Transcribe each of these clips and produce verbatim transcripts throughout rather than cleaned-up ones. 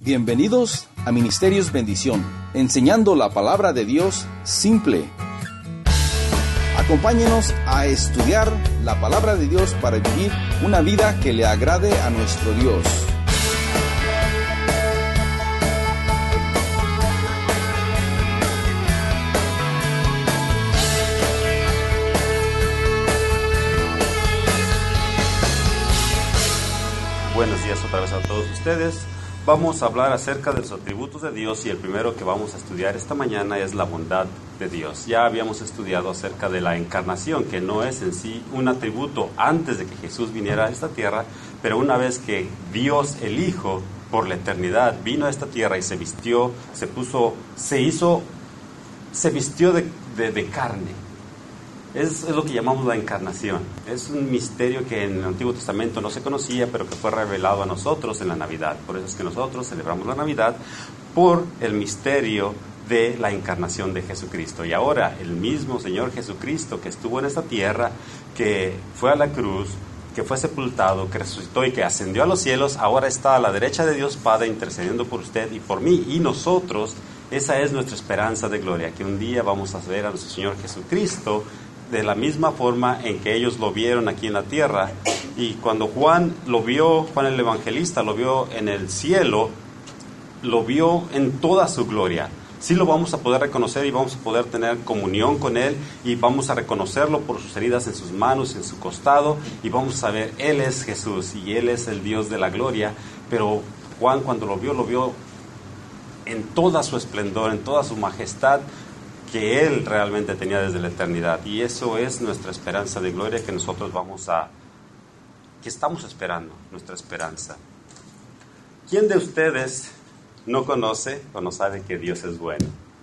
Bienvenidos a Ministerios Bendición, enseñando la palabra de Dios simple. Acompáñenos a estudiar la palabra de Dios para vivir una vida que le agrade a nuestro Dios. Buenos días otra vez a todos ustedes. Vamos a hablar acerca de los atributos de Dios y el primero que vamos a estudiar esta mañana es la bondad de Dios. Ya habíamos estudiado acerca de la encarnación, que no es en sí un atributo antes de que Jesús viniera a esta tierra, pero una vez que Dios el Hijo por la eternidad vino a esta tierra y se vistió, se puso, se hizo, se vistió de, de, de carne. Es, es lo que llamamos la encarnación. Es un misterio que en el Antiguo Testamento no se conocía, pero que fue revelado a nosotros en la Navidad. Por eso es que nosotros celebramos la Navidad por el misterio de la encarnación de Jesucristo. Y ahora el mismo Señor Jesucristo que estuvo en esta tierra, que fue a la cruz, que fue sepultado, que resucitó y que ascendió a los cielos, ahora está a la derecha de Dios Padre intercediendo por usted y por mí. Y nosotros, esa es nuestra esperanza de gloria, que un día vamos a ver a nuestro Señor Jesucristo de la misma forma en que ellos lo vieron aquí en la tierra. Y cuando Juan lo vio, Juan el Evangelista lo vio en el cielo, lo vio en toda su gloria. Sí lo vamos a poder reconocer y vamos a poder tener comunión con Él y vamos a reconocerlo por sus heridas en sus manos, en su costado, y vamos a saber, Él es Jesús y Él es el Dios de la gloria. Pero Juan cuando lo vio, lo vio en toda su esplendor, en toda su majestad, que Él realmente tenía desde la eternidad. Y eso es nuestra esperanza de gloria que nosotros vamos a, que estamos esperando, nuestra esperanza. ¿Quién de ustedes no conoce o no sabe que Dios es bueno?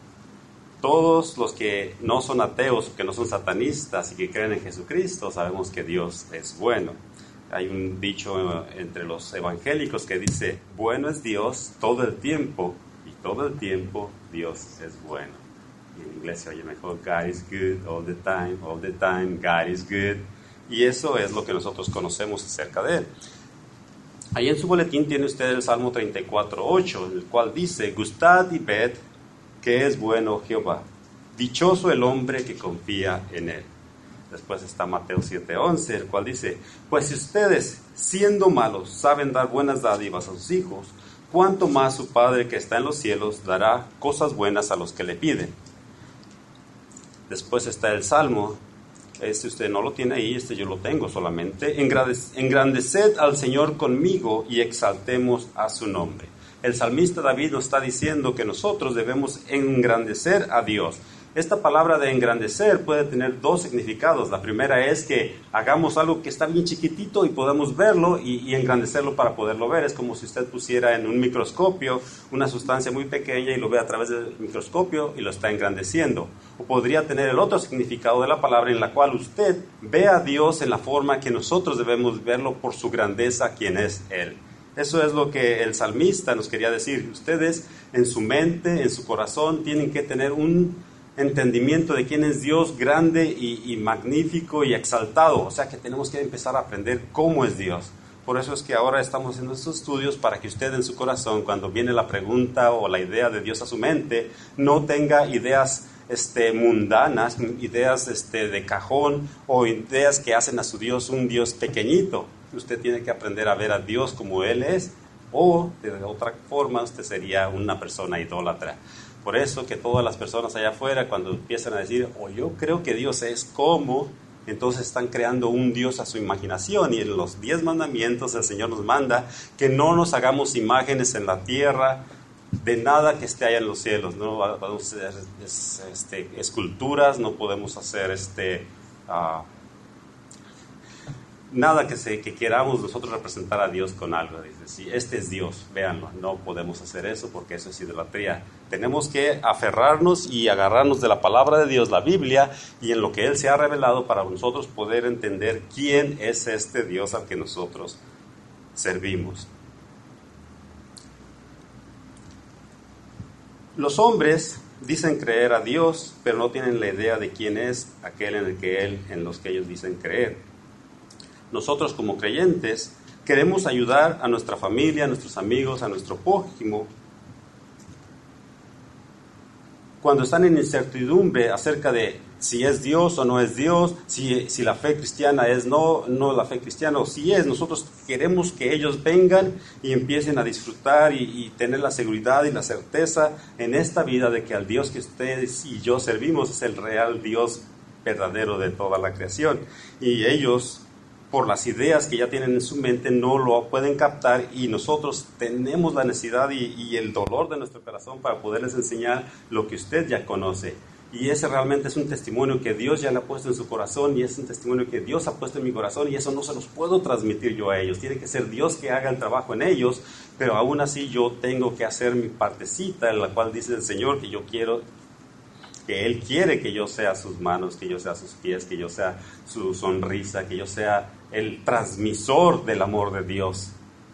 Todos los que no son ateos, que no son satanistas y que creen en Jesucristo, sabemos que Dios es bueno. Hay un dicho entre los evangélicos que dice, bueno es Dios todo el tiempo, y todo el tiempo Dios es bueno. Y en inglés se oye mejor, God is good all the time, all the time, God is good. Y eso es lo que nosotros conocemos acerca de Él. Ahí en su boletín tiene usted el Salmo treinta y cuatro, ocho, el cual dice, gustad y ved que es bueno Jehová, dichoso el hombre que confía en Él. Después está Mateo siete, once, el cual dice, pues si ustedes, siendo malos, saben dar buenas dádivas a sus hijos, cuánto más su Padre que está en los cielos dará cosas buenas a los que le piden. Después está el Salmo, este usted no lo tiene ahí, este yo lo tengo solamente. Engrandeced al Señor conmigo y exaltemos a su nombre. El salmista David nos está diciendo que nosotros debemos engrandecer a Dios. Esta palabra de engrandecer puede tener dos significados. La primera es que hagamos algo que está bien chiquitito y podemos verlo y, y engrandecerlo para poderlo ver. Es como si usted pusiera en un microscopio una sustancia muy pequeña y lo ve a través del microscopio y lo está engrandeciendo. O podría tener el otro significado de la palabra en la cual usted ve a Dios en la forma que nosotros debemos verlo por su grandeza, quien es Él. Eso es lo que el salmista nos quería decir. Ustedes en su mente, en su corazón, tienen que tener un entendimiento de quién es Dios grande y, y magnífico y exaltado. O sea que tenemos que empezar a aprender cómo es Dios. Por eso es que ahora estamos haciendo estos estudios para que usted en su corazón, cuando viene la pregunta o la idea de Dios a su mente, no tenga ideas este, mundanas, ideas este, de cajón o ideas que hacen a su Dios un Dios pequeñito. Usted tiene que aprender a ver a Dios como Él es, o de otra forma usted sería una persona idólatra. Por eso que todas las personas allá afuera, cuando empiezan a decir, oh, yo creo que Dios es como, entonces están creando un Dios a su imaginación. Y en los diez mandamientos el Señor nos manda que no nos hagamos imágenes en la tierra de nada que esté allá en los cielos. No podemos hacer este, esculturas, no podemos hacer este, uh, nada que, se, que queramos nosotros representar a Dios con algo. Dice, sí, este es Dios, véanlo. No podemos hacer eso porque eso es idolatría. Tenemos que aferrarnos y agarrarnos de la palabra de Dios, la Biblia, y en lo que Él se ha revelado para nosotros poder entender quién es este Dios al que nosotros servimos. Los hombres dicen creer a Dios, pero no tienen la idea de quién es aquel en el que Él, en los que ellos dicen creer. Nosotros como creyentes queremos ayudar a nuestra familia, a nuestros amigos, a nuestro prójimo, cuando están en incertidumbre acerca de si es Dios o no es Dios, si, si la fe cristiana es no, no la fe cristiana, o si es, nosotros queremos que ellos vengan y empiecen a disfrutar y, y tener la seguridad y la certeza en esta vida de que al Dios que ustedes y yo servimos es el real Dios verdadero de toda la creación. Y ellos, por las ideas que ya tienen en su mente, no lo pueden captar, y nosotros tenemos la necesidad y, y el dolor de nuestro corazón para poderles enseñar lo que usted ya conoce. Y ese realmente es un testimonio que Dios ya le ha puesto en su corazón, y es un testimonio que Dios ha puesto en mi corazón, y eso no se los puedo transmitir yo a ellos. Tiene que ser Dios que haga el trabajo en ellos, pero aún así yo tengo que hacer mi partecita, en la cual dice el Señor que yo quiero, que Él quiere que yo sea sus manos, que yo sea sus pies, que yo sea su sonrisa, que yo sea el transmisor del amor de Dios.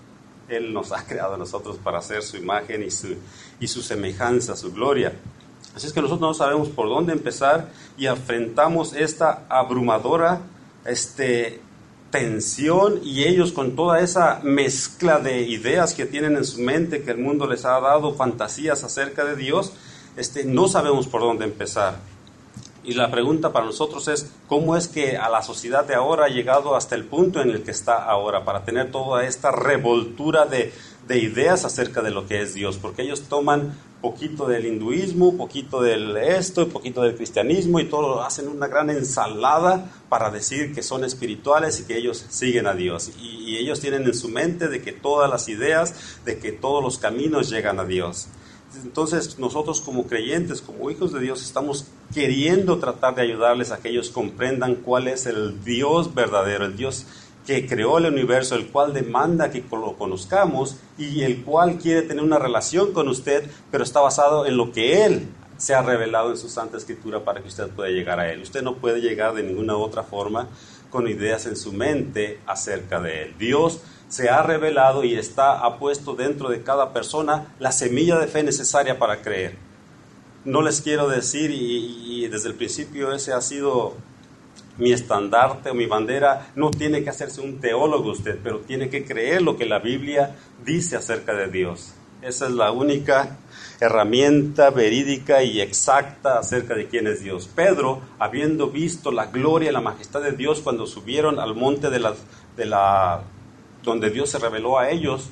Él nos ha creado a nosotros para hacer su imagen y su, y su semejanza, su gloria. Así es que nosotros no sabemos por dónde empezar y enfrentamos esta abrumadora este, tensión, y ellos con toda esa mezcla de ideas que tienen en su mente, que el mundo les ha dado, fantasías acerca de Dios, este, no sabemos por dónde empezar. Y la pregunta para nosotros es, ¿cómo es que a la sociedad de ahora ha llegado hasta el punto en el que está ahora, para tener toda esta revoltura de, de ideas acerca de lo que es Dios? Porque ellos toman poquito del hinduismo, poquito del esto, poquito del cristianismo, y todo lo hacen una gran ensalada para decir que son espirituales y que ellos siguen a Dios. Y, y ellos tienen en su mente de que todas las ideas, de que todos los caminos llegan a Dios. Entonces nosotros como creyentes, como hijos de Dios, estamos queriendo tratar de ayudarles a que ellos comprendan cuál es el Dios verdadero, el Dios que creó el universo, el cual demanda que lo conozcamos y el cual quiere tener una relación con usted, pero está basado en lo que Él se ha revelado en su Santa Escritura para que usted pueda llegar a Él. Usted no puede llegar de ninguna otra forma con ideas en su mente acerca de Él. Dios se ha revelado y está ha puesto dentro de cada persona la semilla de fe necesaria para creer. No les quiero decir, y, y desde el principio ese ha sido mi estandarte o mi bandera, no tiene que hacerse un teólogo usted, pero tiene que creer lo que la Biblia dice acerca de Dios. Esa es la única herramienta verídica y exacta acerca de quién es Dios. Pedro, habiendo visto la gloria y la majestad de Dios cuando subieron al monte de la, de la donde Dios se reveló a ellos,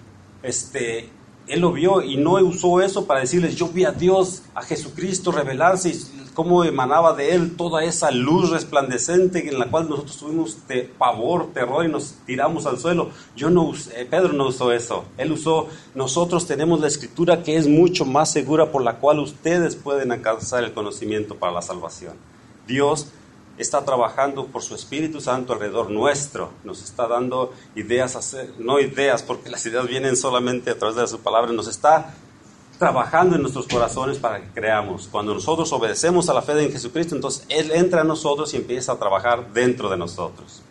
este, él lo vio y no usó eso para decirles, yo vi a Dios, a Jesucristo revelarse, y cómo emanaba de Él toda esa luz resplandecente en la cual nosotros tuvimos de pavor, terror y nos tiramos al suelo. Yo no usé, Pedro no usó eso. Él usó, nosotros tenemos la Escritura que es mucho más segura, por la cual ustedes pueden alcanzar el conocimiento para la salvación. Dios está trabajando por su Espíritu Santo alrededor nuestro, nos está dando ideas, hacer, no ideas, porque las ideas vienen solamente a través de su palabra, nos está trabajando en nuestros corazones para que creamos. Cuando nosotros obedecemos a la fe en Jesucristo, entonces Él entra a nosotros y empieza a trabajar dentro de nosotros.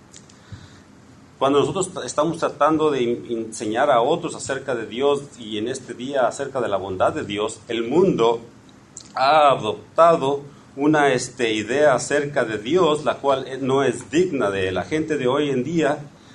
Cuando nosotros estamos tratando de enseñar a otros acerca de Dios, y en este día acerca de la bondad de Dios, el mundo ha adoptado una este, idea acerca de Dios, la cual no es digna de la gente de hoy en día.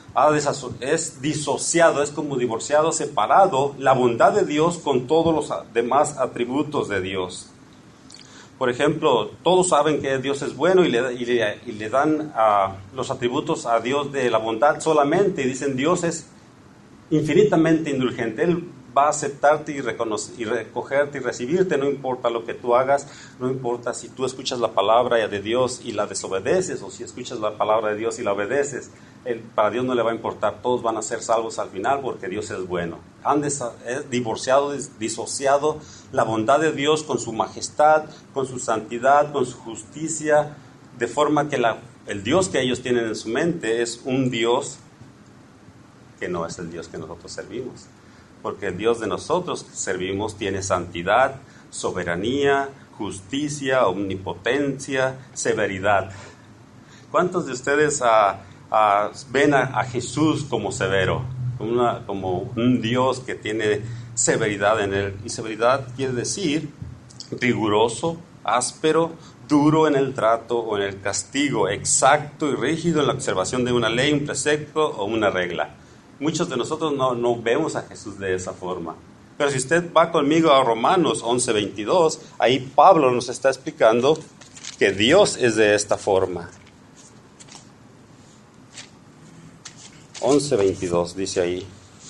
Es disociado, es como divorciado, separado la bondad de Dios con todos los demás atributos de Dios. Por ejemplo, todos saben que Dios es bueno y le, y le, y le dan uh, los atributos a Dios de la bondad solamente, y dicen Dios es infinitamente indulgente. Él va a aceptarte y, reconocer, y recogerte y recibirte, no importa lo que tú hagas, no importa si tú escuchas la palabra de Dios y la desobedeces, o si escuchas la palabra de Dios y la obedeces. Él, para Dios no le va a importar, todos van a ser salvos al final porque Dios es bueno. Han desa, es divorciado, es disociado la bondad de Dios con su majestad, con su santidad, con su justicia, de forma que la, el Dios que ellos tienen en su mente es un Dios que no es el Dios que nosotros servimos. Porque el Dios de nosotros servimos tiene santidad, soberanía, justicia, omnipotencia, severidad. ¿Cuántos de ustedes uh, uh, ven a, a Jesús como severo? Como, una, como un Dios que tiene severidad en él. Y severidad quiere decir riguroso, áspero, duro en el trato o en el castigo, exacto y rígido en la observación de una ley, un precepto o una regla. muchos de nosotros no, no vemos a Jesús de esa forma. Pero si usted va conmigo a Romanos once veintidós, ahí Pablo nos está explicando que Dios es de esta forma. once veintidós dice ahí.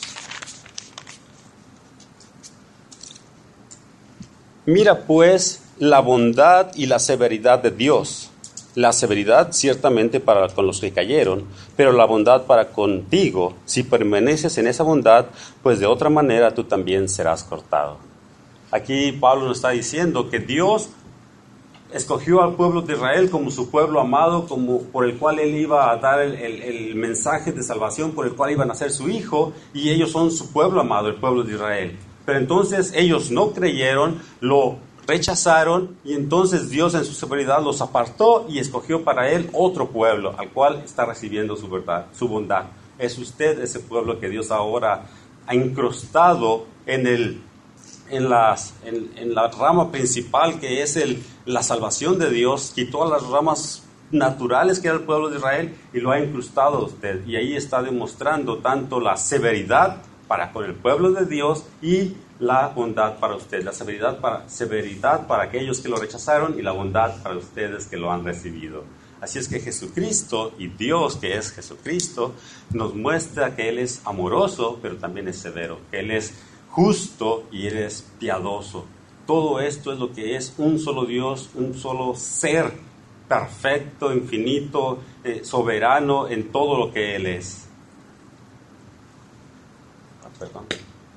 Mira pues la bondad y la severidad de Dios. La severidad ciertamente para con los que cayeron, pero la bondad para contigo. Si permaneces en esa bondad, pues de otra manera tú también serás cortado. Aquí Pablo nos está diciendo que Dios escogió al pueblo de Israel como su pueblo amado, como por el cual Él iba a dar el, el, el mensaje de salvación, por el cual iban a ser su hijo, y ellos son su pueblo amado, el pueblo de Israel. Pero entonces ellos no creyeron, lo rechazaron, y entonces Dios en su severidad los apartó y escogió para Él otro pueblo, al cual está recibiendo su verdad, su bondad. Es usted ese pueblo que Dios ahora ha incrustado en el En, las, en, en la rama principal, que es el, la salvación de Dios. Quitó las ramas naturales que era el pueblo de Israel y lo ha incrustado a usted, y ahí está demostrando tanto la severidad para con el pueblo de Dios y la bondad para usted, la severidad para, severidad para aquellos que lo rechazaron y la bondad para ustedes que lo han recibido. Así es que Jesucristo, y Dios que es Jesucristo, nos muestra que Él es amoroso, pero también es severo, que Él es justo y Él es piadoso. Todo esto es lo que es un solo Dios, un solo ser perfecto, infinito, eh, soberano en todo lo que Él es. Ah, perdón.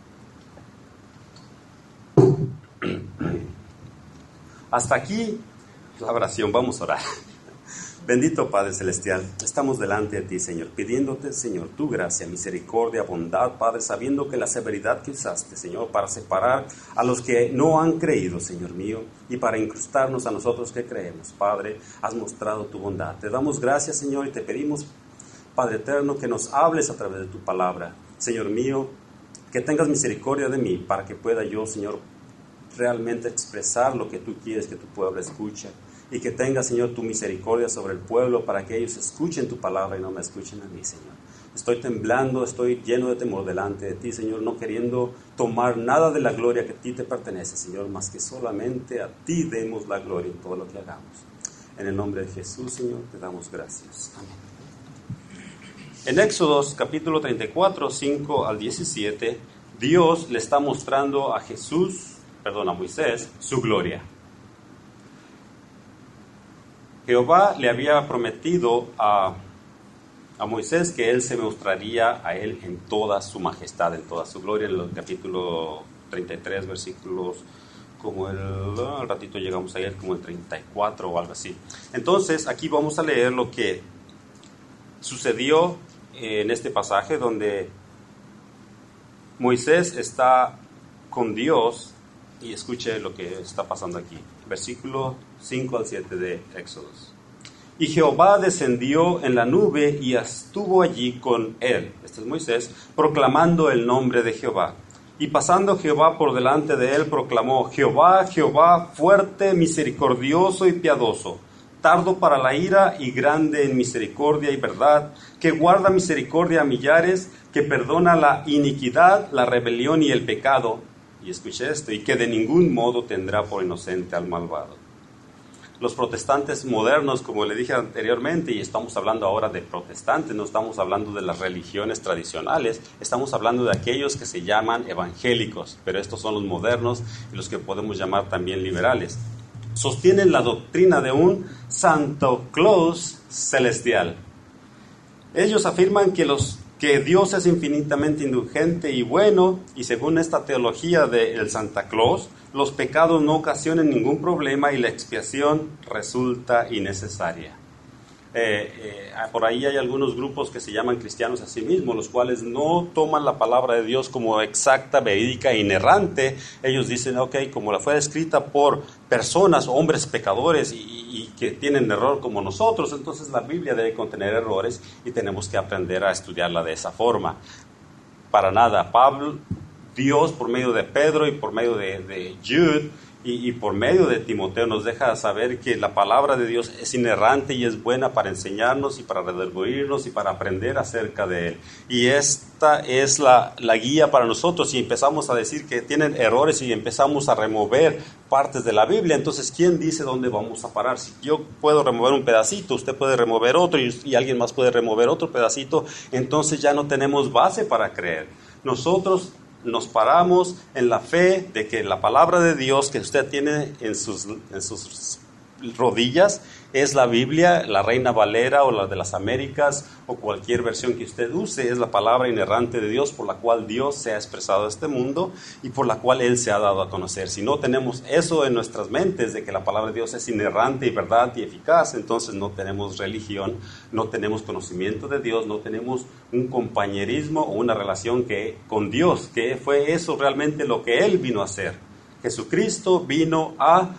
Hasta aquí la oración. Vamos a orar. Bendito Padre Celestial, estamos delante de ti, Señor, pidiéndote, Señor, tu gracia, misericordia, bondad, Padre, sabiendo que la severidad que usaste, Señor, para separar a los que no han creído, Señor mío, y para incrustarnos a nosotros que creemos, Padre, has mostrado tu bondad. Te damos gracias, Señor, y te pedimos, Padre eterno, que nos hables a través de tu palabra. Señor mío, que tengas misericordia de mí para que pueda yo, Señor, realmente expresar lo que tú quieres que tu pueblo escuche. Y que tenga, Señor, tu misericordia sobre el pueblo para que ellos escuchen tu palabra y no me escuchen a mí, Señor. Estoy temblando, estoy lleno de temor delante de ti, Señor, no queriendo tomar nada de la gloria que a ti te pertenece, Señor, más que solamente a ti demos la gloria en todo lo que hagamos. En el nombre de Jesús, Señor, te damos gracias. Amén. En Éxodos capítulo treinta y cuatro, cinco al diecisiete, Dios le está mostrando a Jesús, perdón, a Moisés, su gloria. Jehová le había prometido a, a Moisés que Él se mostraría a Él en toda su majestad, en toda su gloria, en el capítulo treinta y tres, versículos como el, al ratito llegamos a él, como el treinta y cuatro o algo así. Entonces, aquí vamos a leer lo que sucedió en este pasaje donde Moisés está con Dios, y escuche lo que está pasando aquí. Versículo cinco al siete de Éxodos. Y Jehová descendió en la nube y estuvo allí con él, este es Moisés, proclamando el nombre de Jehová. Y pasando Jehová por delante de él, proclamó: Jehová, Jehová, fuerte, misericordioso y piadoso, tardo para la ira y grande en misericordia y verdad, que guarda misericordia a millares, que perdona la iniquidad, la rebelión y el pecado. Y escuché esto, y que de ningún modo tendrá por inocente al malvado. Los protestantes modernos, como le dije anteriormente, y estamos hablando ahora de protestantes, no estamos hablando de las religiones tradicionales, estamos hablando de aquellos que se llaman evangélicos, pero estos son los modernos y los que podemos llamar también liberales. Sostienen la doctrina de un Santa Claus celestial. Ellos afirman que los que Dios es infinitamente indulgente y bueno, y según esta teología del Santa Claus, los pecados no ocasionan ningún problema y la expiación resulta innecesaria. Eh, eh, por ahí hay algunos grupos que se llaman cristianos a sí mismos, los cuales no toman la palabra de Dios como exacta, verídica e inerrante. Ellos dicen, ok, como la fue escrita por personas, hombres pecadores y, y que tienen error como nosotros, entonces la Biblia debe contener errores y tenemos que aprender a estudiarla de esa forma. Para nada, Pablo, Dios por medio de Pedro y por medio de, de Jude, Y, y por medio de Timoteo nos deja saber que la palabra de Dios es inerrante y es buena para enseñarnos y para redarguirnos y para aprender acerca de Él. Y esta es la, la guía para nosotros. Si empezamos a decir que tienen errores y empezamos a remover partes de la Biblia, entonces ¿quién dice dónde vamos a parar? Si yo puedo remover un pedacito, usted puede remover otro y, y alguien más puede remover otro pedacito, entonces ya no tenemos base para creer. Nosotros nos paramos en la fe de que la palabra de Dios que usted tiene en sus, en sus rodillas es la Biblia, la Reina Valera o la de las Américas o cualquier versión que usted use, es la palabra inerrante de Dios por la cual Dios se ha expresado a este mundo y por la cual Él se ha dado a conocer. Si no tenemos eso en nuestras mentes de que la palabra de Dios es inerrante y verdad y eficaz, entonces no tenemos religión, no tenemos conocimiento de Dios, no tenemos un compañerismo o una relación que, con Dios, que fue eso realmente lo que Él vino a hacer. Jesucristo vino a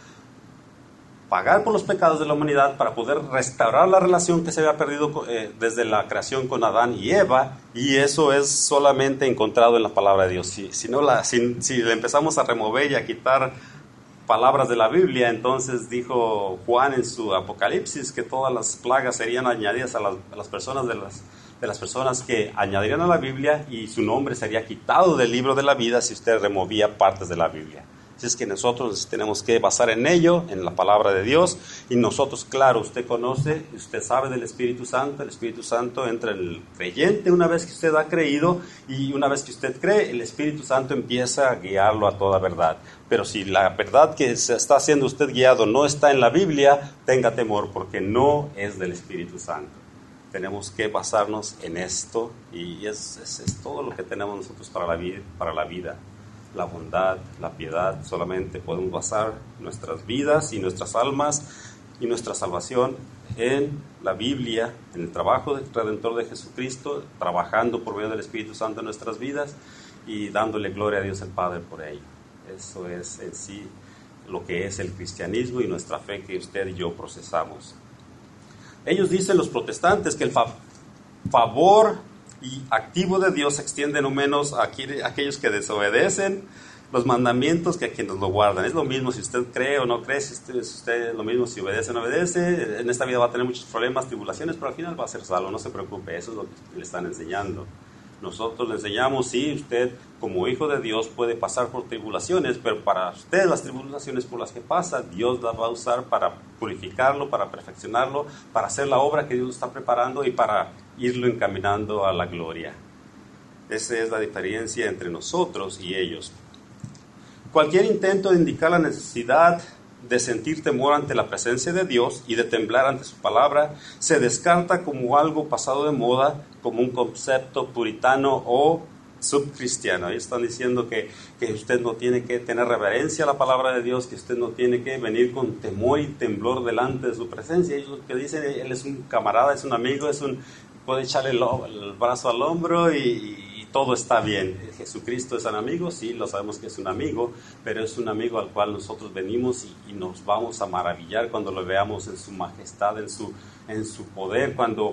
pagar por los pecados de la humanidad para poder restaurar la relación que se había perdido eh, desde la creación con Adán y Eva, y eso es solamente encontrado en la palabra de Dios. Si, si, no la, si, si le empezamos a remover y a quitar palabras de la Biblia, entonces dijo Juan en su Apocalipsis que todas las plagas serían añadidas a las, a las personas de las, de las personas que añadirían a la Biblia, y su nombre sería quitado del libro de la vida si usted removía partes de la Biblia. Así es que nosotros tenemos que basar en ello, en la palabra de Dios, y nosotros, claro, usted conoce, usted sabe del Espíritu Santo, el Espíritu Santo entra en el creyente una vez que usted ha creído, y una vez que usted cree, el Espíritu Santo empieza a guiarlo a toda verdad. Pero si la verdad que se está haciendo usted guiado no está en la Biblia, tenga temor, porque no es del Espíritu Santo. Tenemos que basarnos en esto, y es, es, es todo lo que tenemos nosotros para la vida, para la vida. La bondad, la piedad, solamente podemos basar nuestras vidas y nuestras almas y nuestra salvación en la Biblia, en el trabajo del Redentor de Jesucristo, trabajando por medio del Espíritu Santo en nuestras vidas y dándole gloria a Dios el Padre por ello. Eso es en sí lo que es el cristianismo y nuestra fe que usted y yo procesamos. Ellos dicen, los protestantes, que el fa- favor y activo de Dios se extiende no menos a aquellos que desobedecen los mandamientos que a quienes lo guardan. Es lo mismo si usted cree o no cree, si usted, si usted es lo mismo si obedece o no obedece. En esta vida va a tener muchos problemas, tribulaciones, pero al final va a ser salvo, no se preocupe, eso es lo que le están enseñando. Nosotros le enseñamos, sí, usted como hijo de Dios puede pasar por tribulaciones, pero para usted las tribulaciones por las que pasa, Dios las va a usar para purificarlo, para perfeccionarlo, para hacer la obra que Dios está preparando y para irlo encaminando a la gloria. Esa es la diferencia entre nosotros y ellos. Cualquier intento de indicar la necesidad de sentir temor ante la presencia de Dios y de temblar ante su palabra se descarta como algo pasado de moda, como un concepto puritano o subcristiano. Ellos están diciendo que, que usted no tiene que tener reverencia a la palabra de Dios, que usted no tiene que venir con temor y temblor delante de su presencia. Ellos lo que dicen, él es un camarada, es un amigo, es un, puede echarle el, el brazo al hombro y, y todo está bien. Jesucristo es un amigo, sí, lo sabemos que es un amigo, pero es un amigo al cual nosotros venimos y, y nos vamos a maravillar cuando lo veamos en su majestad, en su, en su poder. Cuando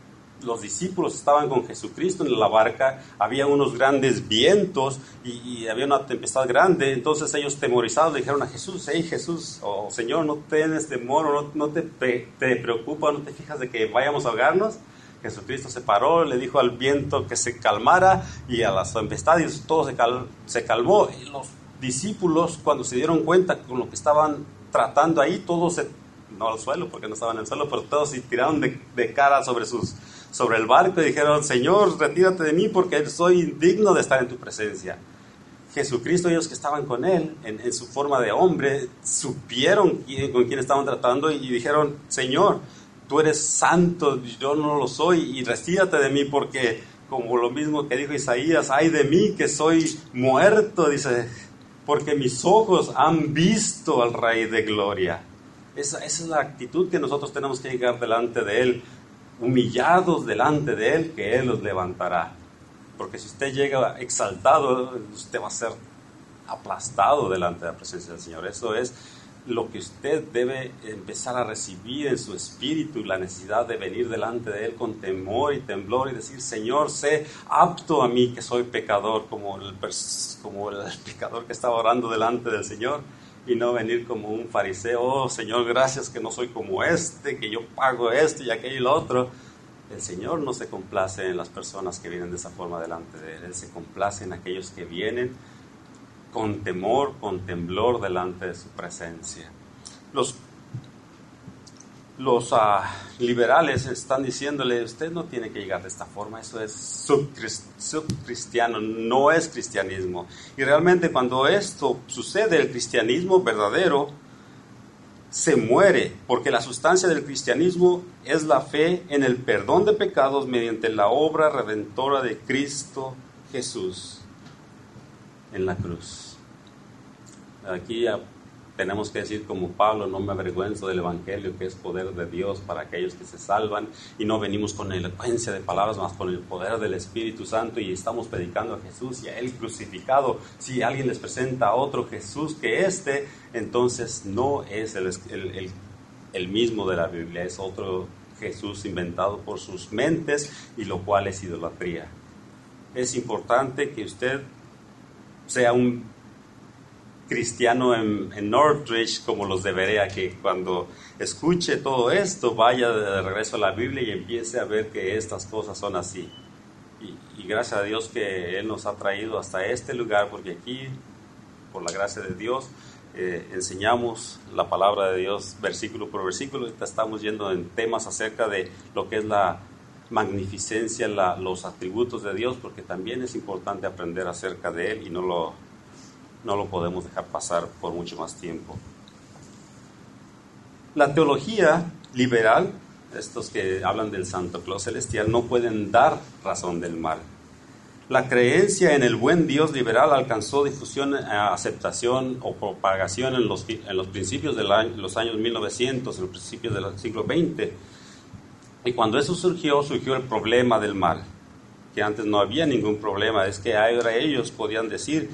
los discípulos estaban con Jesucristo en la barca, había unos grandes vientos y, y había una tempestad grande, entonces ellos temorizados le dijeron a Jesús, hey Jesús, o oh, Señor, no tienes temor, no, no te, te preocupa, no te fijas de que vayamos a ahogarnos. Jesucristo se paró, le dijo al viento que se calmara y a las tempestades todo se, cal, se calmó. Y los discípulos, cuando se dieron cuenta con lo que estaban tratando ahí, todos se, no al suelo porque no estaban en el suelo, pero todos se tiraron de, de cara sobre, sus, sobre el barco y dijeron, Señor, retírate de mí porque soy indigno de estar en tu presencia. Jesucristo, ellos que estaban con él en, en su forma de hombre, supieron quién, con quién estaban tratando y dijeron, Señor, tú eres santo, yo no lo soy, y retírate de mí porque, como lo mismo que dijo Isaías, ay de mí que soy muerto, dice, porque mis ojos han visto al Rey de Gloria. Esa, esa es la actitud que nosotros tenemos que llegar delante de Él, humillados delante de Él, que Él los levantará. Porque si usted llega exaltado, usted va a ser aplastado delante de la presencia del Señor. Eso es lo que usted debe empezar a recibir en su espíritu, la necesidad de venir delante de Él con temor y temblor y decir, Señor, sé apto a mí que soy pecador, como el, como el pecador que estaba orando delante del Señor. y no venir como un fariseo. Oh, Señor, gracias que no soy como este, que yo pago esto y aquello y lo otro. El Señor no se complace en las personas que vienen de esa forma delante de Él. Él se complace en aquellos que vienen con temor, con temblor delante de su presencia. Los, los uh, liberales están diciéndole, usted no tiene que llegar de esta forma, eso es subcristiano, no es cristianismo. Y realmente cuando esto sucede, el cristianismo verdadero se muere, porque la sustancia del cristianismo es la fe en el perdón de pecados mediante la obra redentora de Cristo Jesús en la cruz. Aquí ya tenemos que decir como Pablo, no me avergüenzo del evangelio, que es poder de Dios para aquellos que se salvan, y no venimos con elocuencia de palabras, más con el poder del Espíritu Santo, y estamos predicando a Jesús y a Él crucificado. Si alguien les presenta a otro Jesús que este, entonces no es el, el, el, el mismo de la Biblia, es otro Jesús inventado por sus mentes, y lo cual es idolatría. Es importante que usted sea un cristiano en, en Northridge como los de Berea, que cuando escuche todo esto vaya de regreso a la Biblia y empiece a ver que estas cosas son así. Y, y gracias a Dios que Él nos ha traído hasta este lugar, porque aquí, por la gracia de Dios, eh, enseñamos la palabra de Dios versículo por versículo. Ahorita estamos yendo en temas acerca de lo que es la magnificencia, la, los atributos de Dios, porque también es importante aprender acerca de Él y no lo No lo podemos dejar pasar por mucho más tiempo. La teología liberal, estos que hablan del Santo Claus celestial, no pueden dar razón del mal. La creencia en el buen Dios liberal alcanzó difusión, aceptación o propagación en los, en los principios de los años mil novecientos, en los principios del siglo veinte. Y cuando eso surgió, surgió el problema del mal, que antes no había ningún problema. Es que ahora ellos podían decir,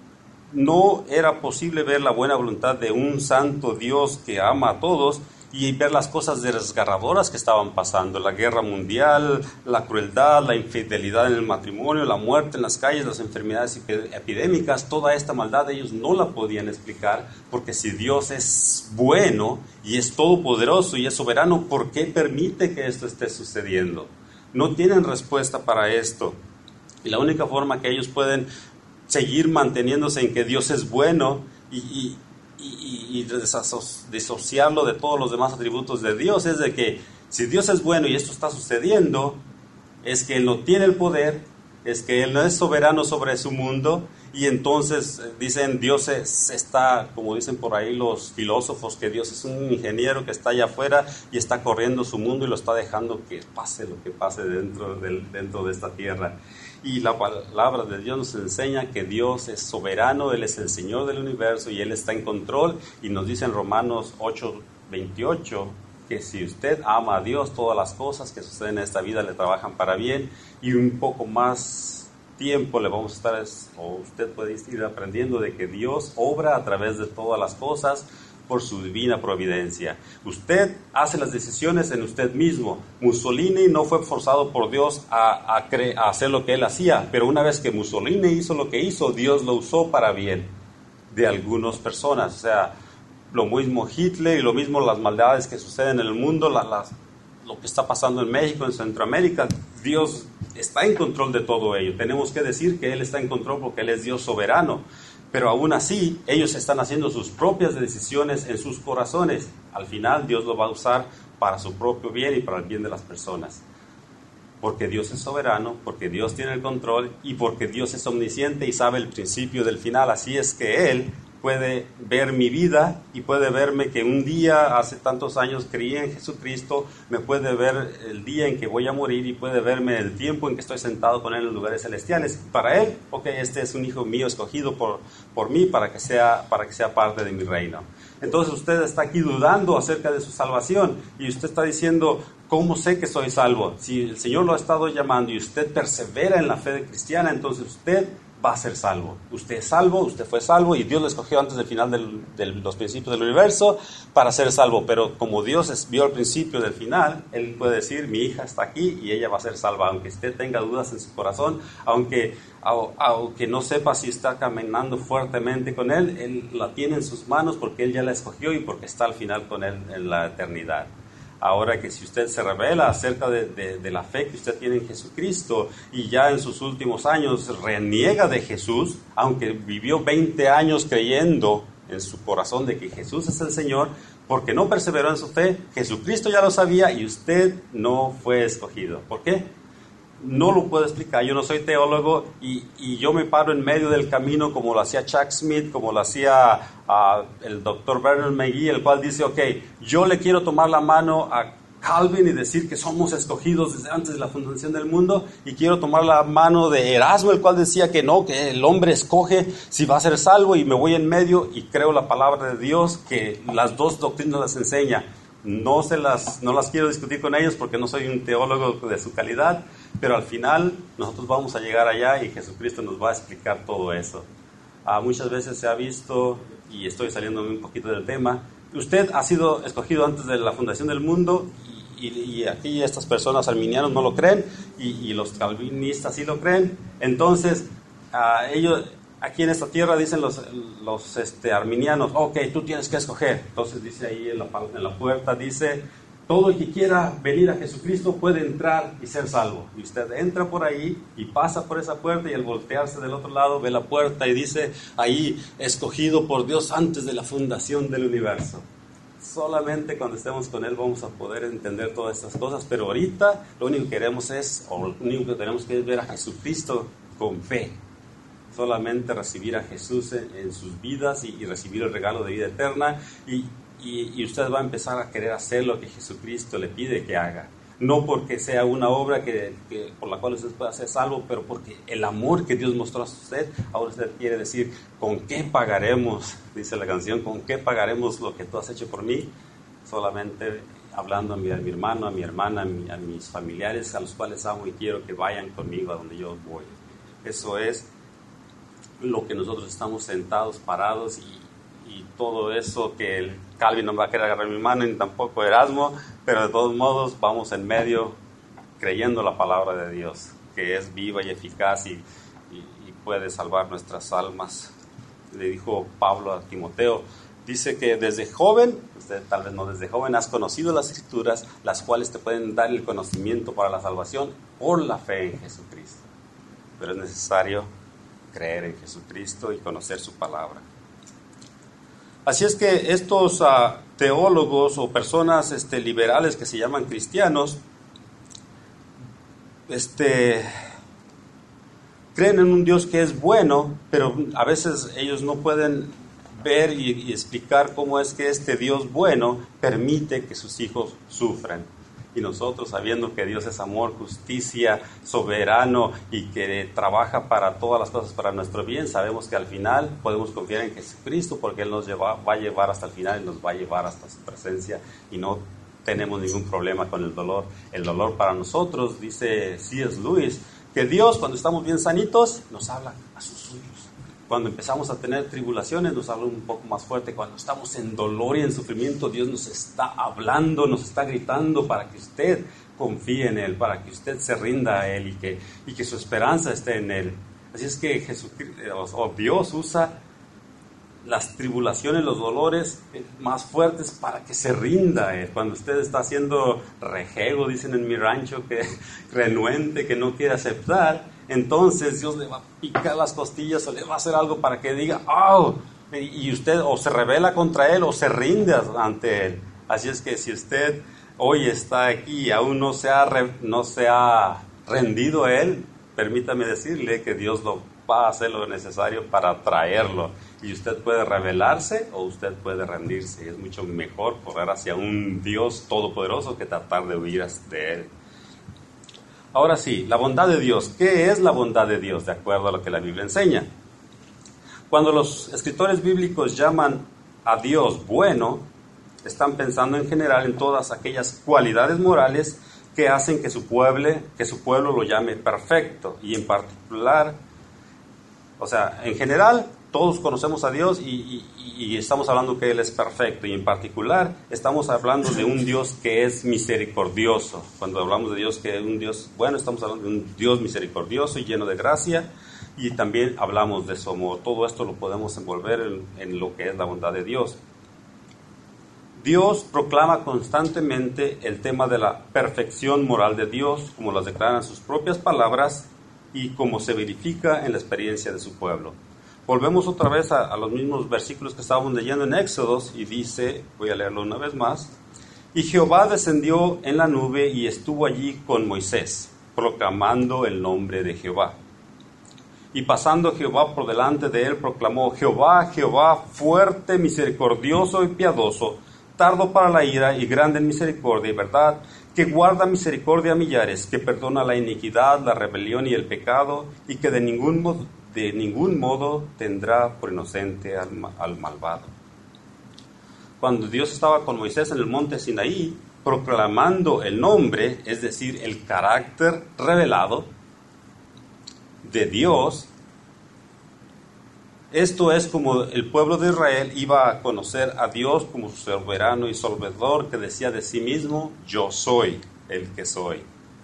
no era posible ver la buena voluntad de un santo Dios que ama a todos y ver las cosas desgarradoras que estaban pasando, la guerra mundial, la crueldad, la infidelidad en el matrimonio, la muerte en las calles, las enfermedades epidémicas. Toda esta maldad ellos no la podían explicar, porque si Dios es bueno y es todopoderoso y es soberano, ¿por qué permite que esto esté sucediendo? No tienen respuesta para esto. Y la única forma que ellos pueden seguir manteniéndose en que Dios es bueno y, y, y, y disociarlo de todos los demás atributos de Dios es de que si Dios es bueno y esto está sucediendo, es que Él no tiene el poder, es que Él no es soberano sobre su mundo, y entonces dicen Dios es, está, como dicen por ahí los filósofos, que Dios es un ingeniero que está allá afuera y está corriendo su mundo y lo está dejando que pase lo que pase dentro, del, dentro de esta tierra. Y la palabra de Dios nos enseña que Dios es soberano, Él es el Señor del universo y Él está en control. Y nos dice en Romanos ocho veintiocho que si usted ama a Dios, todas las cosas que suceden en esta vida le trabajan para bien, y un poco más tiempo le vamos a estar, o usted puede ir aprendiendo de que Dios obra a través de todas las cosas por su divina providencia. Usted hace las decisiones en usted mismo. Mussolini no fue forzado por Dios a, a, cre- a hacer lo que él hacía, pero una vez que Mussolini hizo lo que hizo, Dios lo usó para bien de algunas personas. O sea, lo mismo Hitler y lo mismo las maldades que suceden en el mundo, la, las, lo que está pasando en México, en Centroamérica, Dios está en control de todo ello. Tenemos que decir que Él está en control porque Él es Dios soberano. Pero aún así, ellos están haciendo sus propias decisiones en sus corazones. Al final, Dios lo va a usar para su propio bien y para el bien de las personas. Porque Dios es soberano, porque Dios tiene el control y porque Dios es omnisciente y sabe el principio del final. Así es que Él puede ver mi vida y puede verme que un día, hace tantos años, creí en Jesucristo, me puede ver el día en que voy a morir y puede verme el tiempo en que estoy sentado con Él en los lugares celestiales. Para Él, ok, este es un hijo mío escogido por, por mí para que sea, para que sea parte de mi reino. Entonces usted está aquí dudando acerca de su salvación y usted está diciendo, ¿cómo sé que soy salvo? Si el Señor lo ha estado llamando y usted persevera en la fe cristiana, entonces usted va a ser salvo. Usted es salvo, usted fue salvo y Dios lo escogió antes del final del, de los principios del universo para ser salvo. Pero como Dios es, vio el principio del final, Él puede decir, mi hija está aquí y ella va a ser salva. Aunque usted tenga dudas en su corazón, aunque, aunque no sepa si está caminando fuertemente con Él, Él la tiene en sus manos porque Él ya la escogió y porque está al final con Él en la eternidad. Ahora que si usted se revela acerca de, de, de la fe que usted tiene en Jesucristo y ya en sus últimos años reniega de Jesús, aunque vivió veinte años creyendo en su corazón de que Jesús es el Señor, porque no perseveró en su fe, Jesucristo ya lo sabía y usted no fue escogido. ¿Por qué? No lo puedo explicar, yo no soy teólogo y, y yo me paro en medio del camino como lo hacía Chuck Smith, como lo hacía uh, el doctor Bernard McGee, el cual dice, ok, yo le quiero tomar la mano a Calvin y decir que somos escogidos desde antes de la fundación del mundo, y quiero tomar la mano de Erasmo, el cual decía que no, que el hombre escoge si va a ser salvo, y me voy en medio y creo la palabra de Dios, que las dos doctrinas las enseña. No, se las, no las quiero discutir con ellos porque no soy un teólogo de su calidad, pero al final nosotros vamos a llegar allá y Jesucristo nos va a explicar todo eso. Ah, muchas veces se ha visto, y estoy saliendo un poquito del tema, usted ha sido escogido antes de la fundación del mundo, y, y, y aquí estas personas arminianos no lo creen, y, y los calvinistas sí lo creen. Entonces, ah, ellos... Aquí en esta tierra dicen los, los este, arminianos, ok, tú tienes que escoger. Entonces dice ahí en la, en la puerta, dice, todo el que quiera venir a Jesucristo puede entrar y ser salvo. Y usted entra por ahí y pasa por esa puerta, y al voltearse del otro lado ve la puerta y dice, ahí, escogido por Dios antes de la fundación del universo. Solamente cuando estemos con Él vamos a poder entender todas estas cosas, pero ahorita lo único que queremos es, o lo único que tenemos que es ver a Jesucristo con fe. Solamente recibir a Jesús en, en sus vidas y, y recibir el regalo de vida eterna, y, y, y usted va a empezar a querer hacer lo que Jesucristo le pide que haga. No porque sea una obra que, que, por la cual usted pueda ser salvo, pero porque el amor que Dios mostró a usted, ahora usted quiere decir, ¿con qué pagaremos? Dice la canción, ¿con qué pagaremos lo que tú has hecho por mí? Solamente hablando a mi, a mi hermano, a mi hermana, a, mi, a mis familiares, a los cuales amo y quiero que vayan conmigo a donde yo voy. Eso es lo que nosotros estamos sentados, parados, y, y todo eso que el Calvin no va a querer agarrar mi mano, ni tampoco Erasmo, pero de todos modos vamos en medio creyendo la palabra de Dios, que es viva y eficaz y, y, y puede salvar nuestras almas. Le dijo Pablo a Timoteo, dice que desde joven, usted tal vez no desde joven, has conocido las Escrituras, las cuales te pueden dar el conocimiento para la salvación por la fe en Jesucristo. Pero es necesario creer en Jesucristo y conocer su palabra. Así es que estos uh, teólogos o personas este, liberales que se llaman cristianos, este, creen en un Dios que es bueno, pero a veces ellos no pueden ver y, y explicar cómo es que este Dios bueno permite que sus hijos sufran. Y nosotros, sabiendo que Dios es amor, justicia, soberano y que trabaja para todas las cosas para nuestro bien, sabemos que al final podemos confiar en Jesucristo, porque Él nos lleva, va a llevar hasta el final y nos va a llevar hasta su presencia, y no tenemos ningún problema con el dolor. El dolor para nosotros, dice C S Lewis, que Dios, cuando estamos bien sanitos, nos habla a sus suyos. Cuando empezamos a tener tribulaciones, nos habla un poco más fuerte. Cuando estamos en dolor y en sufrimiento, Dios nos está hablando, nos está gritando para que usted confíe en Él, para que usted se rinda a Él y que, y que su esperanza esté en Él. Así es que Jesucristo, o Dios usa las tribulaciones, los dolores más fuertes para que se rinda a Él. Cuando usted está haciendo rejego, dicen en mi rancho, que renuente, que no quiere aceptar, entonces Dios le va a picar las costillas o le va a hacer algo para que diga, ¡oh! Y usted o se rebela contra Él o se rinde ante Él. Así es que si usted hoy está aquí y aún no se ha, re, no se ha rendido a Él, permítame decirle que Dios lo va a hacer lo necesario para traerlo. Y usted puede rebelarse o usted puede rendirse. Es mucho mejor correr hacia un Dios todopoderoso que tratar de huir de Él. Ahora sí, la bondad de Dios. ¿Qué es la bondad de Dios? De acuerdo a lo que la Biblia enseña. Cuando los escritores bíblicos llaman a Dios bueno, están pensando en general en todas aquellas cualidades morales que hacen que su pueblo, que su pueblo lo llame perfecto. Y en particular, O sea, en general, todos conocemos a Dios y, y, y estamos hablando que Él es perfecto. Y en particular, estamos hablando de un Dios que es misericordioso. Cuando hablamos de Dios que es un Dios bueno, estamos hablando de un Dios misericordioso y lleno de gracia. Y también hablamos de su amor. Todo esto lo podemos envolver en, en lo que es la bondad de Dios. Dios proclama constantemente el tema de la perfección moral de Dios, como las declaran sus propias palabras y como se verifica en la experiencia de su pueblo. Volvemos otra vez a, a los mismos versículos que estábamos leyendo en Éxodos y dice, voy a leerlo una vez más, y Jehová descendió en la nube y estuvo allí con Moisés, proclamando el nombre de Jehová. Y pasando Jehová por delante de él, proclamó, Jehová, Jehová, fuerte, misericordioso y piadoso, tardo para la ira y grande en misericordia y verdad, que guarda misericordia a millares, que perdona la iniquidad, la rebelión y el pecado, y que de ningún modo, de ningún modo tendrá por inocente al, al malvado. Cuando Dios estaba con Moisés en el monte Sinaí, proclamando el nombre, es decir, el carácter revelado de Dios, esto es como el pueblo de Israel iba a conocer a Dios como su soberano y salvador, que decía de sí mismo, yo soy el que soy.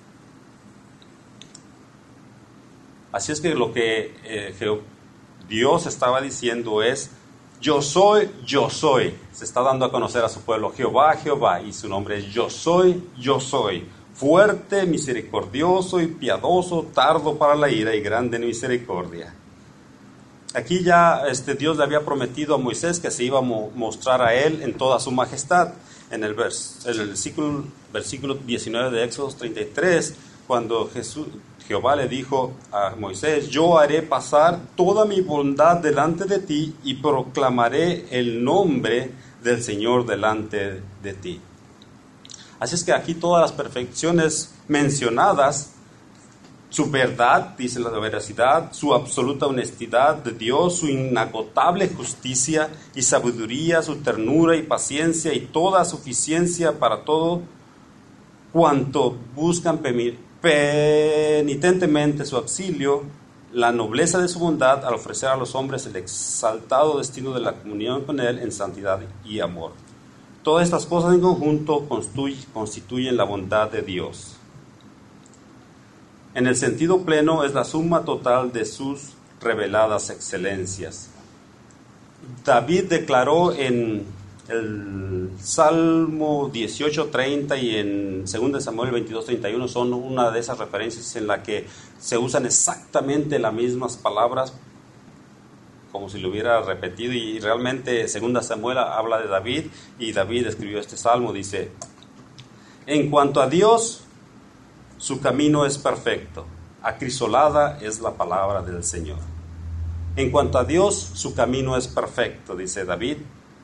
Así es que lo que eh, Dios estaba diciendo es, yo soy, yo soy. Se está dando a conocer a su pueblo, Jehová, Jehová, y su nombre es yo soy, yo soy. Fuerte, misericordioso y piadoso, tardo para la ira y grande en misericordia. Aquí ya este, Dios le había prometido a Moisés que se iba a mo- mostrar a él en toda su majestad. En el, vers- en el versículo, versículo diecinueve de Éxodo treinta y tres, cuando Jesús, Jehová le dijo a Moisés, yo haré pasar toda mi bondad delante de ti y proclamaré el nombre del Señor delante de ti. Así es que aquí todas las perfecciones mencionadas, su verdad, dice la veracidad, su absoluta honestidad de Dios, su inagotable justicia y sabiduría, su ternura y paciencia y toda suficiencia para todo cuanto buscan penitentemente su auxilio, la nobleza de su bondad al ofrecer a los hombres el exaltado destino de la comunión con Él en santidad y amor. Todas estas cosas en conjunto constituyen la bondad de Dios. En el sentido pleno es la suma total de sus reveladas excelencias. David declaró en el Salmo dieciocho treinta y en dos Samuel veintidós treinta y uno, son una de esas referencias en la que se usan exactamente las mismas palabras, como si lo hubiera repetido, y realmente dos Samuel habla de David, y David escribió este salmo, dice, en cuanto a Dios, su camino es perfecto, acrisolada es la palabra del Señor. En cuanto a Dios, su camino es perfecto, dice David,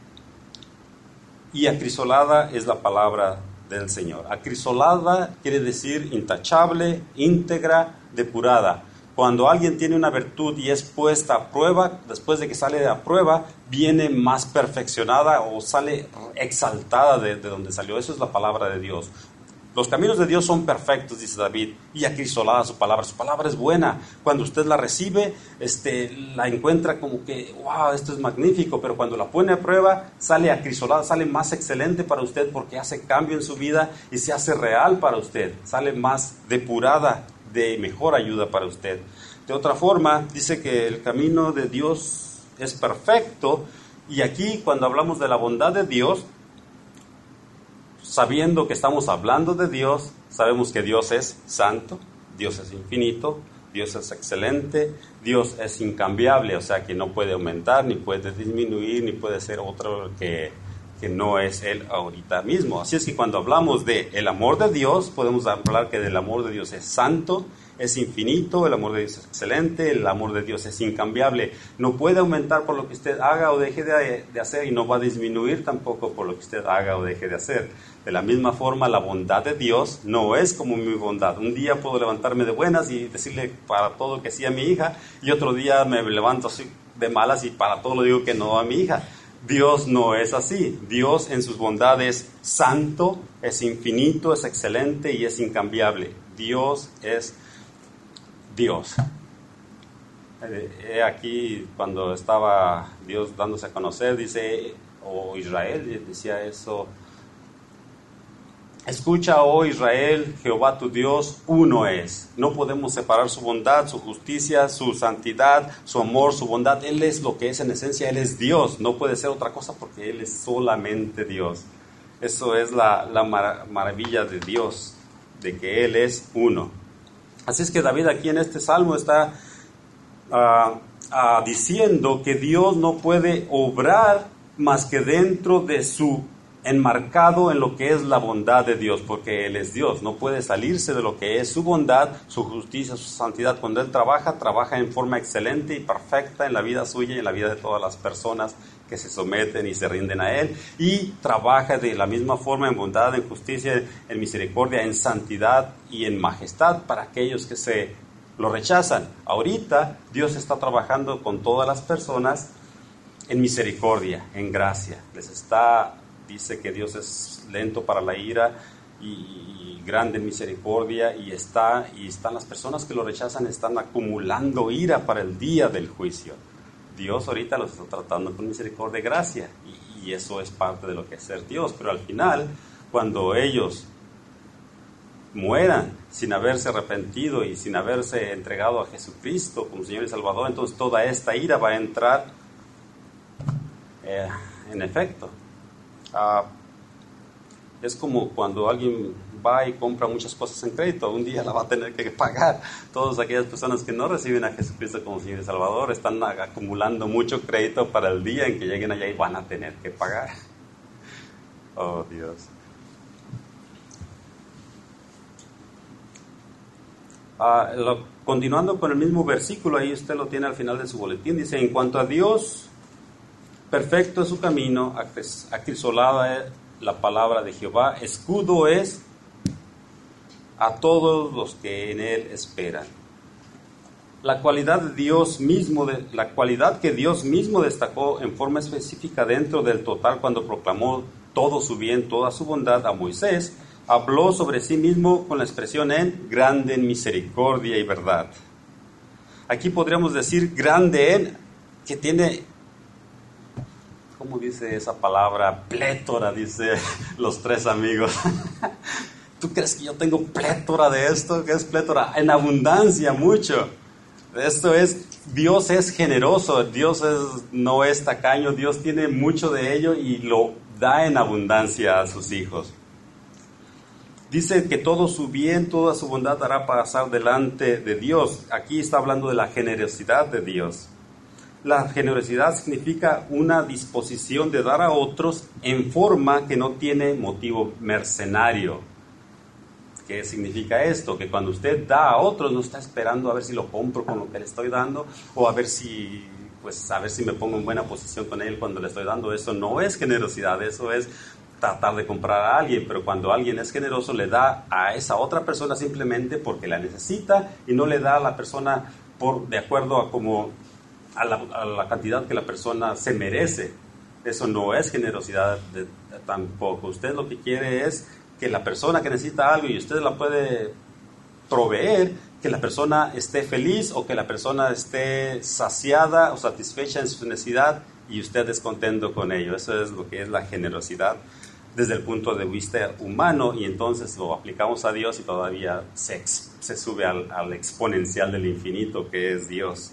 y acrisolada es la palabra del Señor. Acrisolada quiere decir intachable, íntegra, depurada. Cuando alguien tiene una virtud y es puesta a prueba, después de que sale de la prueba, viene más perfeccionada o sale exaltada de, de donde salió. Eso es la palabra de Dios. Los caminos de Dios son perfectos, dice David, y acrisolada su palabra. Su palabra es buena. Cuando usted la recibe, este, la encuentra como que, wow, esto es magnífico, pero cuando la pone a prueba, sale acrisolada, sale más excelente para usted porque hace cambio en su vida y se hace real para usted. Sale más depurada, de mejor ayuda para usted. De otra forma, dice que el camino de Dios es perfecto, y aquí cuando hablamos de la bondad de Dios, sabiendo que estamos hablando de Dios, sabemos que Dios es santo, Dios es infinito, Dios es excelente, Dios es incambiable, o sea que no puede aumentar, ni puede disminuir, ni puede ser otro que, que no es Él ahorita mismo. Así es que cuando hablamos de el amor de Dios, podemos hablar que el amor de Dios es santo, es infinito, el amor de Dios es excelente, el amor de Dios es incambiable. No puede aumentar por lo que usted haga o deje de, de hacer, y no va a disminuir tampoco por lo que usted haga o deje de hacer. De la misma forma, la bondad de Dios no es como mi bondad. Un día puedo levantarme de buenas y decirle para todo que sí a mi hija, y otro día me levanto así de malas y para todo le digo que no a mi hija. Dios no es así. Dios en sus bondades es santo, es infinito, es excelente y es incambiable. Dios es Dios. Eh, aquí cuando estaba Dios dándose a conocer, dice, o Israel decía eso: escucha, oh Israel, Jehová tu Dios, uno es. No podemos separar su bondad, su justicia, su santidad, su amor, su bondad. Él es lo que es en esencia, Él es Dios. No puede ser otra cosa porque Él es solamente Dios. Eso es la, la mar- maravilla de Dios, de que Él es uno. Así es que David aquí en este salmo está uh, uh, diciendo que Dios no puede obrar más que dentro de su enmarcado en lo que es la bondad de Dios, porque Él es Dios, no puede salirse de lo que es su bondad, su justicia, su santidad. Cuando Él trabaja, trabaja en forma excelente y perfecta en la vida suya y en la vida de todas las personas que se someten y se rinden a Él, y trabaja de la misma forma en bondad, en justicia, en misericordia, en santidad y en majestad para aquellos que se lo rechazan. Ahorita Dios está trabajando con todas las personas en misericordia, en gracia. Les está Dice que Dios es lento para la ira y, y grande en misericordia, y está y están las personas que lo rechazan, están acumulando ira para el día del juicio. Dios ahorita los está tratando con misericordia y gracia, y, y eso es parte de lo que es ser Dios. Pero al final, cuando ellos mueran sin haberse arrepentido y sin haberse entregado a Jesucristo como Señor y Salvador, entonces toda esta ira va a entrar eh, en efecto. Uh, es como cuando alguien va y compra muchas cosas en crédito, un día la va a tener que pagar. Todas aquellas personas que no reciben a Jesucristo como Señor y Salvador están acumulando mucho crédito para el día en que lleguen allá y van a tener que pagar. Oh, Dios. Uh, lo, continuando con el mismo versículo, ahí usted lo tiene al final de su boletín, dice: en cuanto a Dios, perfecto es su camino, acrisolada es la palabra de Jehová, escudo es a todos los que en él esperan. La cualidad de Dios mismo, de, la cualidad que Dios mismo destacó en forma específica dentro del total cuando proclamó todo su bien, toda su bondad a Moisés, habló sobre sí mismo con la expresión en grande en misericordia y verdad. Aquí podríamos decir grande en, que tiene, ¿cómo dice esa palabra? Plétora, dice los tres amigos. ¿Tú crees que yo tengo plétora de esto? ¿Qué es plétora? En abundancia, mucho. Esto es, Dios es generoso, Dios es, no es tacaño, Dios tiene mucho de ello y lo da en abundancia a sus hijos. Dice que todo su bien, toda su bondad hará pasar delante de Dios. Aquí está hablando de la generosidad de Dios. La generosidad significa una disposición de dar a otros en forma que no tiene motivo mercenario. ¿Qué significa esto? Que cuando usted da a otros no está esperando a ver si lo compro con lo que le estoy dando, o a ver si, pues, a ver si me pongo en buena posición con él cuando le estoy dando. Eso no es generosidad, eso es tratar de comprar a alguien. Pero cuando alguien es generoso, le da a esa otra persona simplemente porque la necesita, y no le da a la persona por, de acuerdo a como A la, a la cantidad que la persona se merece. Eso no es generosidad de, de, tampoco. Usted lo que quiere es que la persona que necesita algo y usted la puede proveer, que la persona esté feliz o que la persona esté saciada o satisfecha en su necesidad y usted es contento con ello. Eso es lo que es la generosidad desde el punto de vista humano, y entonces lo aplicamos a Dios y todavía se, se sube al, al exponencial del infinito que es Dios.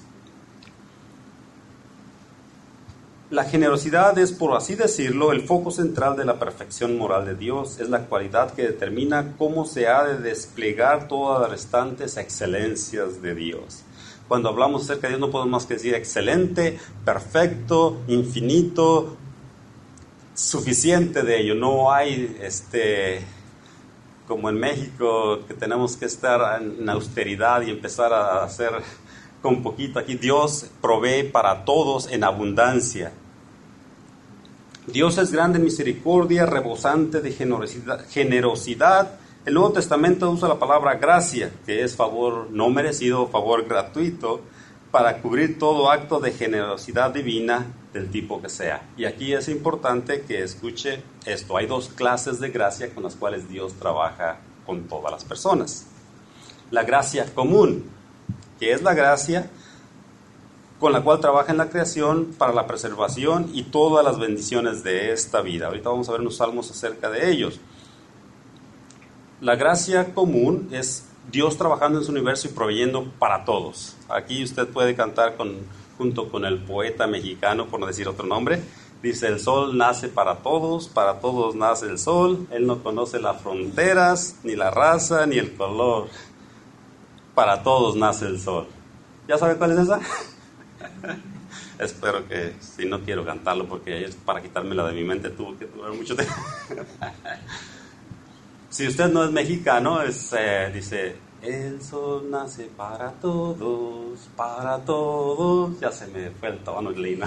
La generosidad es, por así decirlo, el foco central de la perfección moral de Dios. Es la cualidad que determina cómo se ha de desplegar todas las restantes excelencias de Dios. Cuando hablamos acerca de Dios no podemos más que decir excelente, perfecto, infinito, suficiente de ello. No hay, este, como en México, que tenemos que estar en austeridad y empezar a hacer con poquito. Aquí Dios provee para todos en abundancia. Dios es grande en misericordia, rebosante de generosidad, generosidad. El Nuevo Testamento usa la palabra gracia, que es favor no merecido, favor gratuito, para cubrir todo acto de generosidad divina del tipo que sea. Y aquí es importante que escuche esto. Hay dos clases de gracia con las cuales Dios trabaja con todas las personas. La gracia común, que es la gracia con la cual trabaja en la creación para la preservación y todas las bendiciones de esta vida. Ahorita vamos a ver unos salmos acerca de ellos. La gracia común es Dios trabajando en su universo y proveyendo para todos. Aquí usted puede cantar con, junto con el poeta mexicano, por no decir otro nombre. Dice, el sol nace para todos, para todos nace el sol. Él no conoce las fronteras, ni la raza, ni el color. Para todos nace el sol. ¿Ya sabe cuál es esa? Espero que, si no quiero cantarlo, porque es para quitármela de mi mente, tuvo que durar mucho tiempo. Si usted no es mexicano, es, eh, dice, el sol nace para todos, para todos. Ya se me fue el tono, Lina.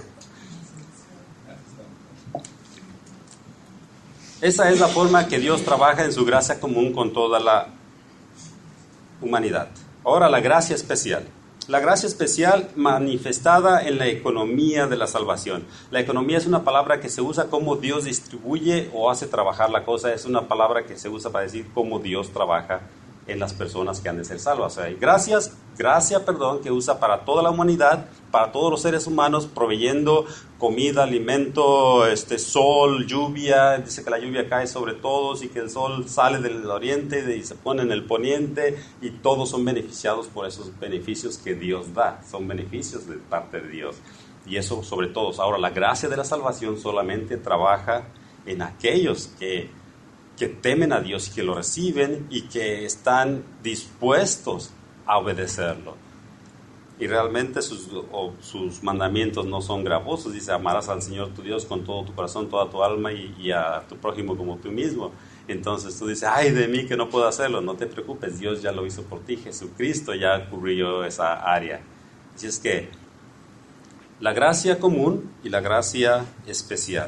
Esa es la forma que Dios trabaja en su gracia común con toda la humanidad. Ahora, la gracia especial. La gracia especial manifestada en la economía de la salvación. La economía es una palabra que se usa como Dios distribuye o hace trabajar la cosa. Es una palabra que se usa para decir cómo Dios trabaja en las personas que han de ser salvas. O sea, hay gracias, gracia, perdón, que usa para toda la humanidad, para todos los seres humanos, proveyendo comida, alimento, este, sol, lluvia. Dice que la lluvia cae sobre todos y que el sol sale del oriente y se pone en el poniente, y todos son beneficiados por esos beneficios que Dios da. Son beneficios de parte de Dios. Y eso sobre todos. Ahora, la gracia de la salvación solamente trabaja en aquellos que que temen a Dios y que lo reciben y que están dispuestos a obedecerlo. Y realmente sus, o, sus mandamientos no son gravosos. Dice, amarás al Señor tu Dios con todo tu corazón, toda tu alma y, y a tu prójimo como tú mismo. Entonces tú dices, ay de mí que no puedo hacerlo. No te preocupes, Dios ya lo hizo por ti. Jesucristo ya cubrió esa área. Así es que la gracia común y la gracia especial.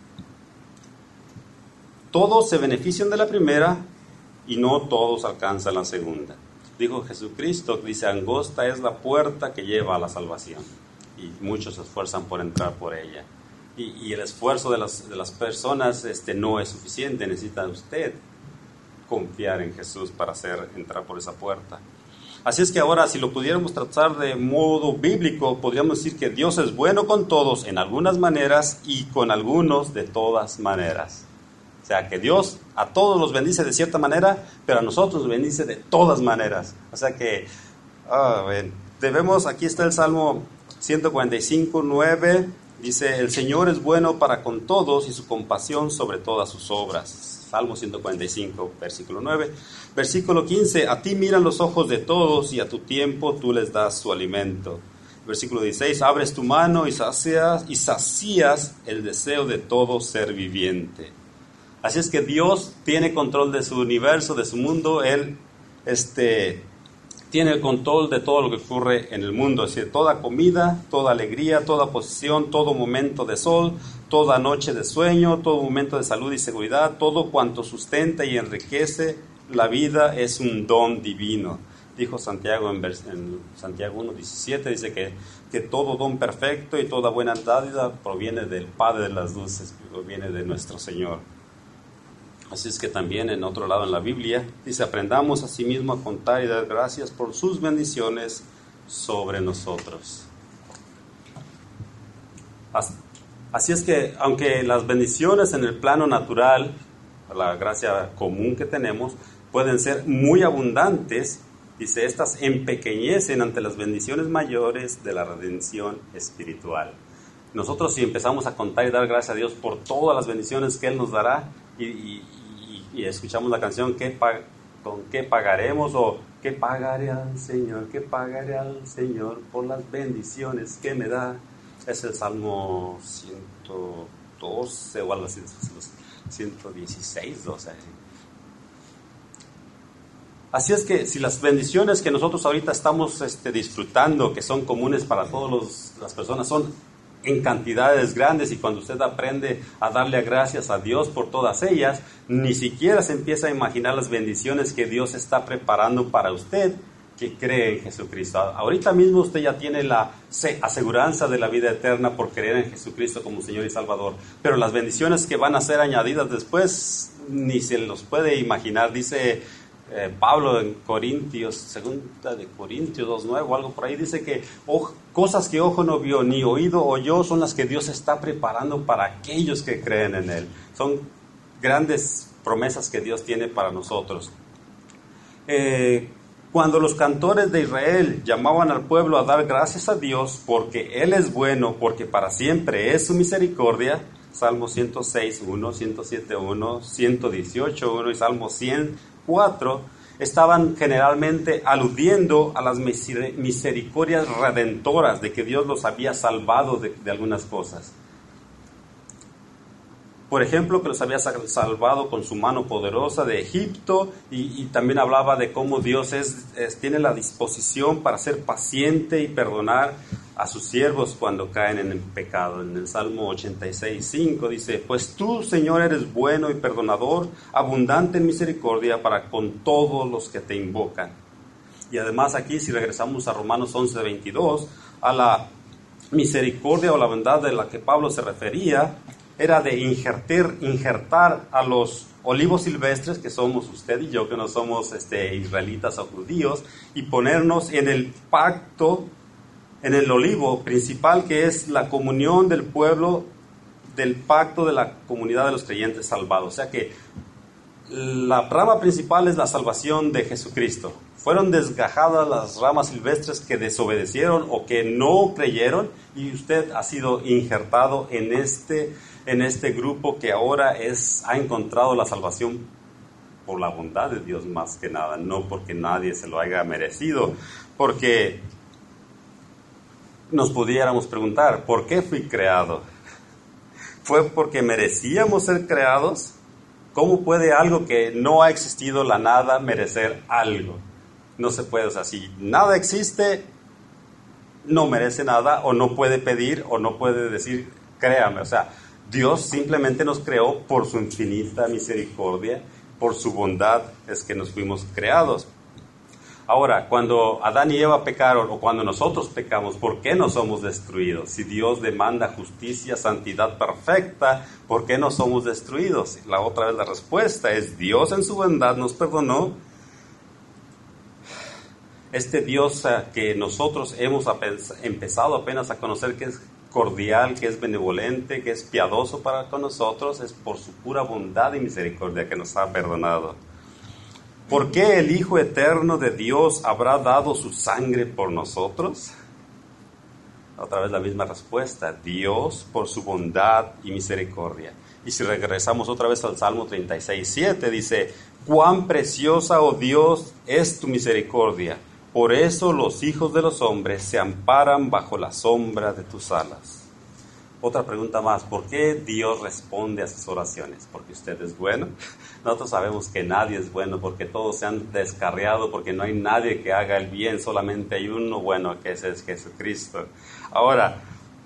Todos se benefician de la primera y no todos alcanzan la segunda. Dijo Jesucristo, dice, angosta es la puerta que lleva a la salvación y muchos se esfuerzan por entrar por ella. Y, y el esfuerzo de las, de las personas este, no es suficiente, necesita usted confiar en Jesús para hacer entrar por esa puerta. Así es que ahora, si lo pudiéramos tratar de modo bíblico, podríamos decir que Dios es bueno con todos en algunas maneras y con algunos de todas maneras. O sea, que Dios a todos los bendice de cierta manera, pero a nosotros nos bendice de todas maneras. O sea que, oh, bueno, debemos, aquí está el Salmo ciento cuarenta y cinco, nueve, dice, el Señor es bueno para con todos y su compasión sobre todas sus obras. Salmo ciento cuarenta y cinco, versículo nueve. Versículo quince, a ti miran los ojos de todos y a tu tiempo tú les das su alimento. Versículo dieciséis, abres tu mano y sacias, y sacías el deseo de todo ser viviente. Así es que Dios tiene control de su universo, de su mundo. Él este, tiene el control de todo lo que ocurre en el mundo. Es decir, toda comida, toda alegría, toda posición, todo momento de sol, toda noche de sueño, todo momento de salud y seguridad, todo cuanto sustenta y enriquece la vida es un don divino. Dijo Santiago en, vers- en Santiago uno diecisiete, dice que, que todo don perfecto y toda buena dádiva proviene del Padre de las luces, proviene de nuestro Señor. Así es que también en otro lado en la Biblia dice, aprendamos asimismo a contar y dar gracias por sus bendiciones sobre nosotros. Así es que aunque las bendiciones en el plano natural, la gracia común que tenemos, pueden ser muy abundantes, dice, estas empequeñecen ante las bendiciones mayores de la redención espiritual. Nosotros si empezamos a contar y dar gracias a Dios por todas las bendiciones que Él nos dará, y, y, y escuchamos la canción, ¿qué pa- ¿con qué pagaremos? O ¿qué pagaré al Señor? ¿Qué pagaré al Señor por las bendiciones que me da? Es el Salmo ciento doce o algo así, ciento dieciséis, doce. Así es que si las bendiciones que nosotros ahorita estamos este, disfrutando, que son comunes para todas las personas, son en cantidades grandes, y cuando usted aprende a darle gracias a Dios por todas ellas, ni siquiera se empieza a imaginar las bendiciones que Dios está preparando para usted que cree en Jesucristo. Ahorita mismo usted ya tiene la aseguranza de la vida eterna por creer en Jesucristo como Señor y Salvador, pero las bendiciones que van a ser añadidas después ni se los puede imaginar. Dice eh, Pablo en Corintios, segunda de Corintios dos nueve o algo por ahí, dice que oh, Cosas que ojo no vio, ni oído oyó, son las que Dios está preparando para aquellos que creen en Él. Son grandes promesas que Dios tiene para nosotros. Eh, cuando los cantores de Israel llamaban al pueblo a dar gracias a Dios porque Él es bueno, porque para siempre es su misericordia, Salmo ciento seis, uno, ciento siete, uno, ciento dieciocho, uno y Salmo cien cuatro, estaban generalmente aludiendo a las misericordias redentoras de que Dios los había salvado de, de algunas cosas. Por ejemplo, que los había salvado con su mano poderosa de Egipto, y, y también hablaba de cómo Dios es, es, tiene la disposición para ser paciente y perdonar a sus siervos cuando caen en el pecado. En el Salmo ochenta y seis, cinco dice: pues tú, Señor, eres bueno y perdonador, abundante en misericordia para con todos los que te invocan. Y además aquí, si regresamos a Romanos once, veintidós, a la misericordia o la bondad de la que Pablo se refería, era de injertar, injertar a los olivos silvestres, que somos usted y yo, que no somos este, israelitas o judíos, y ponernos en el pacto, en el olivo principal, que es la comunión del pueblo, del pacto de la comunidad de los creyentes salvados. O sea que la rama principal es la salvación de Jesucristo. Fueron desgajadas las ramas silvestres que desobedecieron o que no creyeron, y usted ha sido injertado en este, en este grupo que ahora es, ha encontrado la salvación por la bondad de Dios más que nada, no porque nadie se lo haya merecido. Porque nos pudiéramos preguntar, ¿por qué fui creado? ¿Fue porque merecíamos ser creados? ¿Cómo puede algo que no ha existido, la nada, merecer algo? No se puede. O sea, si nada existe, no merece nada, o no puede pedir, o no puede decir, créame. O sea, Dios simplemente nos creó por su infinita misericordia, por su bondad es que nos fuimos creados. Ahora, cuando Adán y Eva pecaron, o cuando nosotros pecamos, ¿por qué no somos destruidos? Si Dios demanda justicia, santidad perfecta, ¿por qué no somos destruidos? La otra vez la respuesta es: Dios en su bondad nos perdonó. Este Dios que nosotros hemos empezado apenas a conocer, que es cordial, que es benevolente, que es piadoso para con nosotros, es por su pura bondad y misericordia que nos ha perdonado. ¿Por qué el Hijo Eterno de Dios habrá dado su sangre por nosotros? Otra vez la misma respuesta: Dios por su bondad y misericordia. Y si regresamos otra vez al Salmo treinta y seis, siete, dice: cuán preciosa, oh Dios, es tu misericordia. Por eso los hijos de los hombres se amparan bajo la sombra de tus alas. Otra pregunta más: ¿por qué Dios responde a sus oraciones? ¿Porque usted es bueno? Nosotros sabemos que nadie es bueno, porque todos se han descarriado, porque no hay nadie que haga el bien, solamente hay uno bueno, que ese es Jesucristo. Ahora,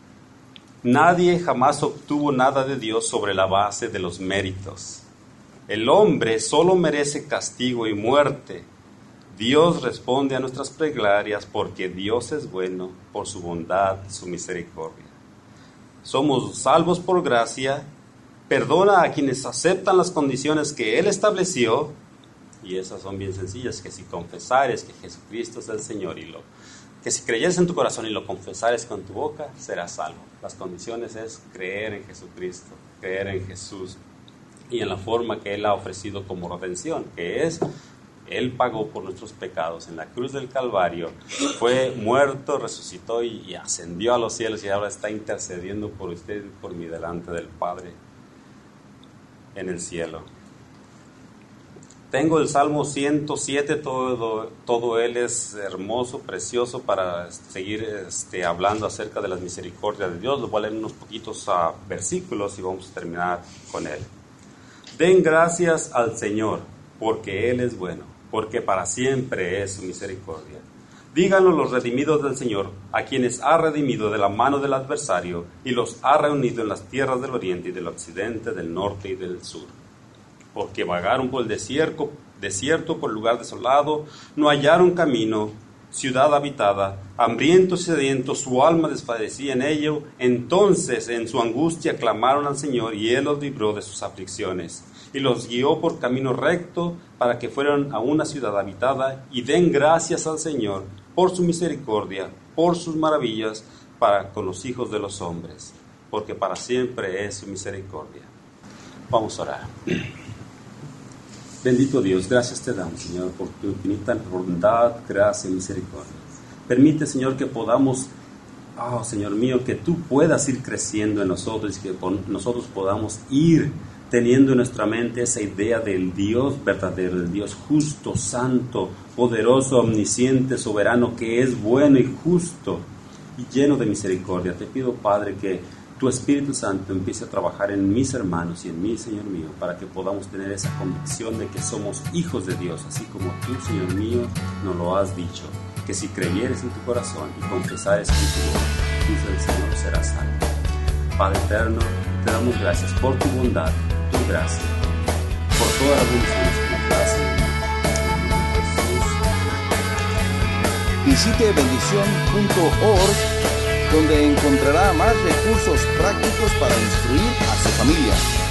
nadie jamás obtuvo nada de Dios sobre la base de los méritos. El hombre solo merece castigo y muerte. Dios responde a nuestras plegarias porque Dios es bueno, por su bondad, su misericordia. Somos salvos por gracia, perdona a quienes aceptan las condiciones que Él estableció, y esas son bien sencillas: que si confesares que Jesucristo es el Señor, y lo, que si creyeres en tu corazón y lo confesares con tu boca, serás salvo. Las condiciones es creer en Jesucristo, creer en Jesús, y en la forma que Él ha ofrecido como redención, que es: Él pagó por nuestros pecados en la cruz del Calvario, fue muerto, resucitó y, y ascendió a los cielos, y ahora está intercediendo por usted y por mí delante del Padre en el cielo. Tengo el Salmo ciento siete, todo, todo él es hermoso, precioso, para seguir este, hablando acerca de las misericordias de Dios. Les voy a leer unos poquitos uh, versículos y vamos a terminar con él. Den gracias al Señor, porque Él es bueno, porque para siempre es su misericordia. Díganlo los redimidos del Señor, a quienes ha redimido de la mano del adversario y los ha reunido en las tierras del oriente y del occidente, del norte y del sur. Porque vagaron por el desierto, desierto por lugar desolado, no hallaron camino, ciudad habitada, hambrientos y sedientos, su alma desfallecía en ello. Entonces en su angustia clamaron al Señor, y Él los libró de sus aflicciones, y los guió por camino recto para que fueran a una ciudad habitada. Y den gracias al Señor por su misericordia, por sus maravillas para con los hijos de los hombres, porque para siempre es su misericordia. Vamos a orar. Bendito Dios, gracias te damos, Señor, por tu infinita bondad, gracia y misericordia. Permite, Señor, que podamos, oh, Señor mío, que tú puedas ir creciendo en nosotros y que nosotros podamos ir teniendo en nuestra mente esa idea del Dios verdadero, del Dios justo, santo, poderoso, omnisciente, soberano, que es bueno y justo y lleno de misericordia. Te pido, Padre, que tu Espíritu Santo empiece a trabajar en mis hermanos y en mí, Señor mío, para que podamos tener esa convicción de que somos hijos de Dios, así como tú, Señor mío, nos lo has dicho, que si creyeres en tu corazón y confesares con tu boca, tú, el Señor, serás salvo. Padre eterno, te damos gracias por tu bondad, tu gracia, por todas las bendiciones que nos das, Señor. Visite bendición punto org, donde encontrará más recursos prácticos para instruir a su familia.